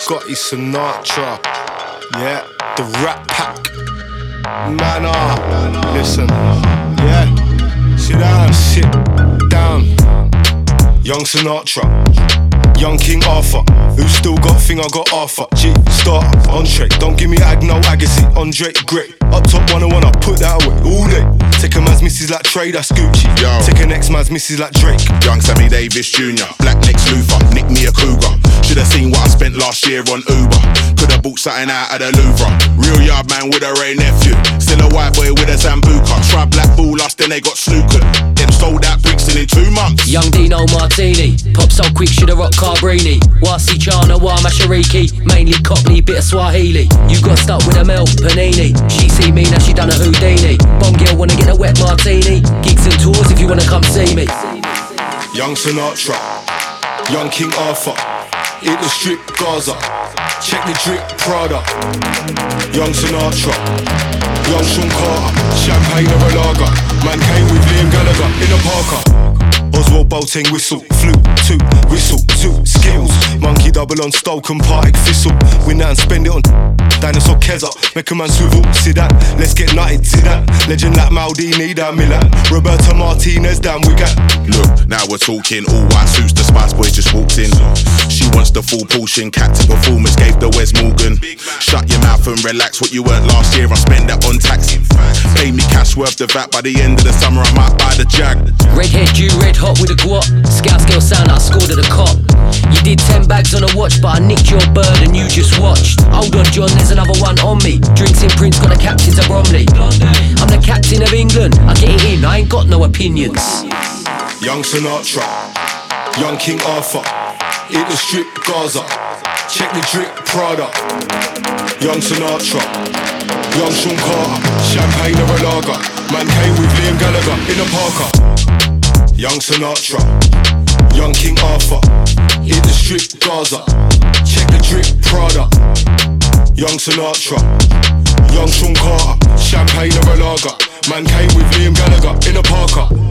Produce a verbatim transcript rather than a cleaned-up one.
Scotty Sinatra. Yeah, the Rat Pack. Man, ah, listen. Yeah, sit down, sit down. Young Sinatra, young King Arthur. Who still got thing I got Arthur? G, start, entree. Don't give me ag, no Agassi. Andre, great. Up top one oh one, I put that away all day. Take a man's missus like Trey, that's Gucci. Yo. Take a next man's missus like Drake. Young Sammy Davis Junior Black Lex Luthor, nick me a cougar. Should've seen what I spent last year on Uber. Could've bought something out of the Louvre. Real yard man with a Ray nephew. Still a white boy with a Zambuca. Try black ball us, then they got snookered. Them sold out Brixton in two months. Young Dino Martini, pop so quick, shoulda rock Carbrini. Wasi Chana, Wa Mashariki, mainly Cockney, bit of Swahili. You got stuck with a Mel Panini. She see me, now she done a Houdini. Bomb girl wanna get a wet martini. Gigs and tours if you wanna come see me. Young Sinatra, young King Arthur. Hit the strip Gaza, check the drip Prada. Young Sinatra, young Sean Carter. Champagne or a lager, man came with Liam Gallagher in a Parker. Oswald Boateng whistle, flute, two, whistle, two, skills. Monkey double on Stoke and Partick Thistle. Win that and spend it on Dinosaur Keza. Make a man swivel, see that. Let's get nutted, see that. Legend like Maldini, that Milan. Roberto Martinez, damn we got. Look, now we're talking. All white suits, the Spice Boy just walked in. She wants the full portion, captain performance gave the Wes Morgan. Shut your mouth and relax, what you earned last year I spend that on tax. Pay me cash worth the V A T, by the end of the summer I might buy the Jag. Redhead, you red hot with a guap. Scout scale sound, I scored at the cop. You did ten bags on a watch, but I nicked your bird and you just watched. Hold on John, there's another one on me. Drinks in Prince, got the captain to Bromley. I'm the captain of England, I get it in, I ain't got no opinions. Young Sinatra, young King Arthur. Hit the strip Gaza, check the drip Prada. Young Sinatra, young Sean Carter. Champagne or a lager, man came with Liam Gallagher in a Parker. Young Sinatra, young King Arthur. Hit the strip Gaza, check the drip Prada. Young Sinatra, young Sean Carter. Champagne or a lager, man came with Liam Gallagher in a Parker.